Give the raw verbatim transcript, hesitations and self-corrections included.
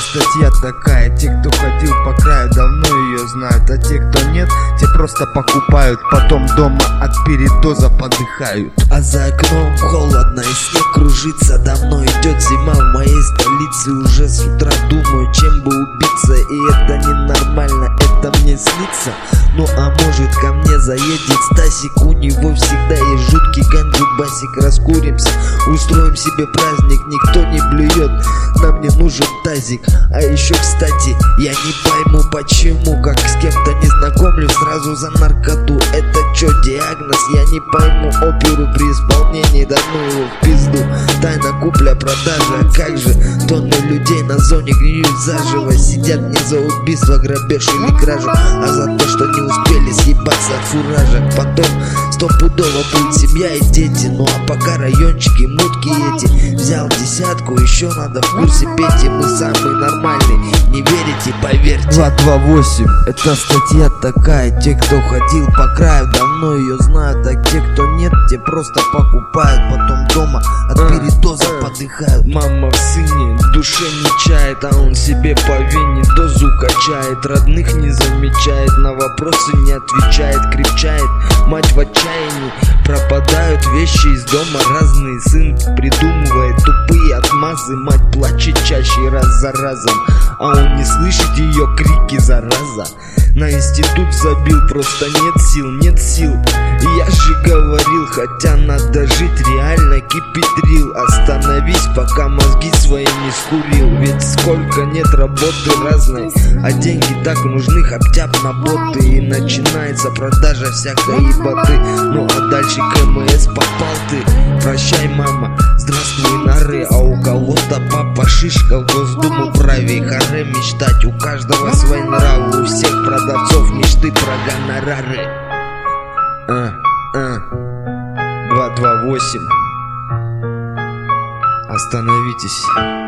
статья такая: те, кто ходил по краю, давно ее знают, а те, кто нет, те просто покупают, потом дома от передоза подыхают. А за окном холодно и снег кружится. Давно идет зима в моей столице. Уже с утра думаю, чем бы убиться. И это ненормально, это мне снится. Ну а может, ко мне заедет Стасик. У него всегда есть жуткий ганджубасик. Раскуримся, устроим себе праздник. Никто не блюет, нам не нужен тазик. А еще, кстати, я не пойму, почему, как с кем-то не знакомлюсь, сразу за наркоту. Это чё, диагноз? Я не пойму. Оперу при исполнении, да ну его в пизду. Тайна купля-продажа, а как же? Тонны людей на зоне гниют заживо. Сидят не за убийство, грабеж или кражу, а за то, что не успели съебаться от фуражек. Потом стопудово будет семья и дети. Ну а пока райончики, мутки эти. Взял десятку, еще надо в курсе пейте. Мы самые нормальные, не верите, поверьте. Два два восемь, это статья такая: те, кто ходил по краю, давно ее знают, а те, кто нет, те просто покупают, потом дома от передоза подыхают. Мама в сыне душе не чает, а он себе по вене дозу качает. Родных не замечает, на вопросы не отвечает, кричает, мать в отчаянии. Пропадают вещи из дома разные, сын придумывает тупые отмазы. Мать плачет чаще раз за разом, а он не слышит ее крики, зараза. На институт забил, просто нет сил, нет сил. Я же говорил, хотя надо жить, реально кипитрил. Остановись, пока мозги свои не скурил. Ведь сколько нет работы разной, а деньги так нужны, хотя бы на боты. И начинается продажа всякой еботы. Ну а дальше КМС попал ты. Прощай, мама, здравствуй, нары. А у кого-то папа шишка в Госдуму правее. Харе мечтать, у каждого свои нравы. У всех продавцов мечты про гонорары. А, а. два два восемь. Остановитесь.